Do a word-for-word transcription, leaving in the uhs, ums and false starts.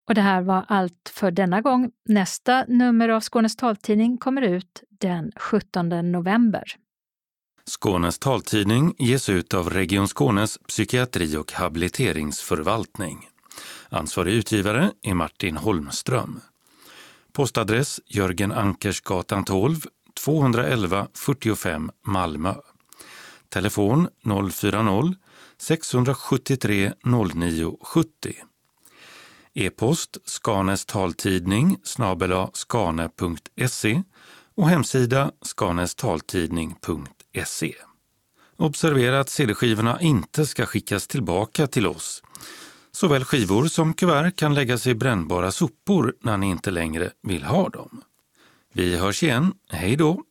Och det här var allt för denna gång. Nästa nummer av Skånes taltidning kommer ut den sjuttonde november. Skånes taltidning ges ut av Region Skånes psykiatri- och habiliteringsförvaltning. Ansvarig utgivare är Martin Holmström. Postadress Jörgen Ankersgatan tolv, tvåhundraelva fyrtiofem Malmö. Telefon noll fyra noll, sex sju tre, noll nio sju noll. E-post Skanes taltidning snabel-a skane punkt se och hemsida skanestaltidning punkt se. Observera att C D-skivorna inte ska skickas tillbaka till oss. Såväl skivor som kuvert kan läggas i brännbara sopor när ni inte längre vill ha dem. Vi hörs igen. Hej då!